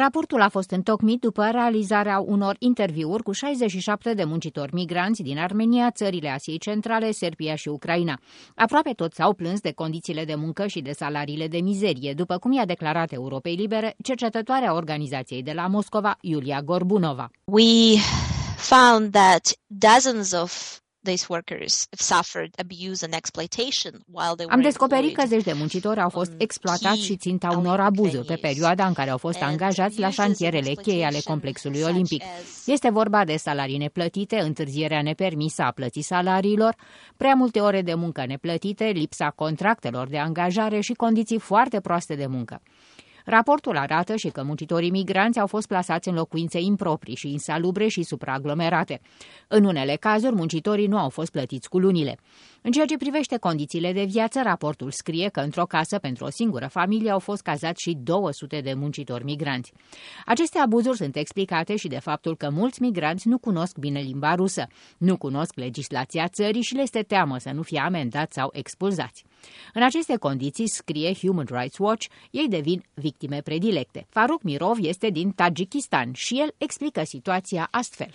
Raportul a fost întocmit după realizarea unor interviuri cu 67 de muncitori migranți din Armenia, țările Asiei Centrale, Serbia și Ucraina. Aproape toți s-au plâns de condițiile de muncă și de salariile de mizerie, după cum i-a declarat Europei Libere cercetătoarea organizației de la Moscova, Iulia Gorbunova. We found that dozens of these workers have suffered abuse and exploitation while they were Am descoperit că zeci de muncitori au fost exploatați și ținta unor abuzuri pe perioada în care au fost angajați la șantierele cheie ale complexului olimpic. Este vorba de salarii neplătite, întârzierea nepermisă a plății salariilor, prea multe ore de muncă neplătite, lipsa contractelor de angajare și condiții foarte proaste de muncă. Raportul arată și că muncitorii migranți au fost plasați în locuințe improprii și insalubre și supraaglomerate. În unele cazuri, muncitorii nu au fost plătiți cu lunile. În ceea ce privește condițiile de viață, raportul scrie că într-o casă pentru o singură familie au fost cazați și 200 de muncitori migranți. Aceste abuzuri sunt explicate și de faptul că mulți migranți nu cunosc bine limba rusă, nu cunosc legislația țării și le este teamă să nu fie amendați sau expulzați. În aceste condiții, scrie Human Rights Watch, ei devin victime predilecte. Faruk Mirov este din Tajikistan și el explică situația astfel.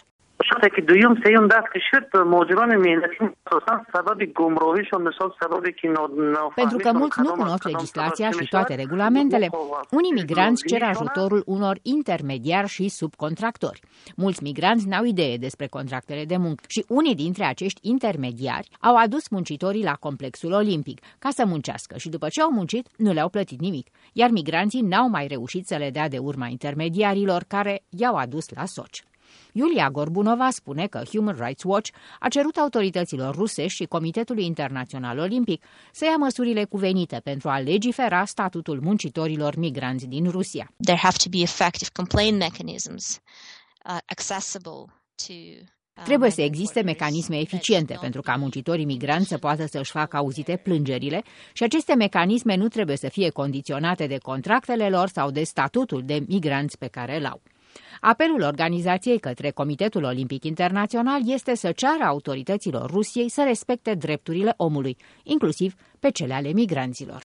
Pentru că mulți nu cunosc legislația și toate regulamentele, unii migranți cer ajutorul unor intermediari și subcontractori. Mulți migranți n-au idee despre contractele de muncă și unii dintre acești intermediari au adus muncitorii la complexul olimpic ca să muncească și după ce au muncit nu le-au plătit nimic, iar migranții n-au mai reușit să le dea de urma intermediarilor care i-au adus la Sochi. Iulia Gorbunova spune că Human Rights Watch a cerut autorităților rusești și Comitetului Internațional Olimpic să ia măsurile cuvenite pentru a legifera statutul muncitorilor migranți din Rusia. There have to be effective complaint mechanisms accessible to Trebuie să existe mecanisme eficiente pentru ca muncitorii migranți să poată să-și facă auzite plângerile și aceste mecanisme nu trebuie să fie condiționate de contractele lor sau de statutul de migranți pe care îl au. Apelul organizației către Comitetul Olimpic Internațional este să ceară autorităților Rusiei să respecte drepturile omului, inclusiv pe cele ale migranților.